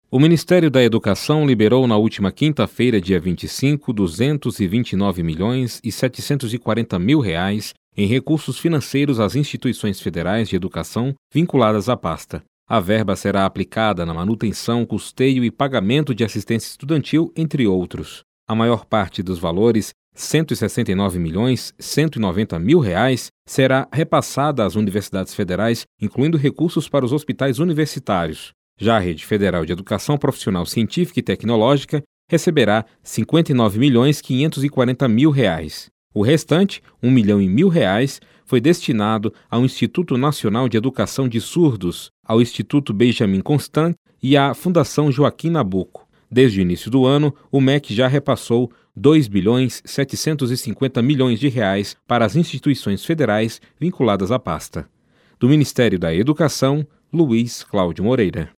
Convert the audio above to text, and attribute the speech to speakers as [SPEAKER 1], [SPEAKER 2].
[SPEAKER 1] O Ministério da Educação liberou na última quinta-feira, dia 25, R$ 229.740.000 em recursos financeiros às instituições federais de educação vinculadas à pasta. A verba será aplicada na manutenção, custeio e pagamento de assistência estudantil, entre outros. A maior parte dos valores, R$ 169.190.000, será repassada às universidades federais, incluindo recursos para os hospitais universitários. Já a Rede Federal de Educação Profissional Científica e Tecnológica receberá R$ 59.540.000. O restante, R$ 1.100.000, foi destinado ao Instituto Nacional de Educação de Surdos, ao Instituto Benjamin Constant e à Fundação Joaquim Nabuco. Desde o início do ano, o MEC já repassou R$ 2.750.000.000 para as instituições federais vinculadas à pasta. Do Ministério da Educação, Luiz Cláudio Moreira.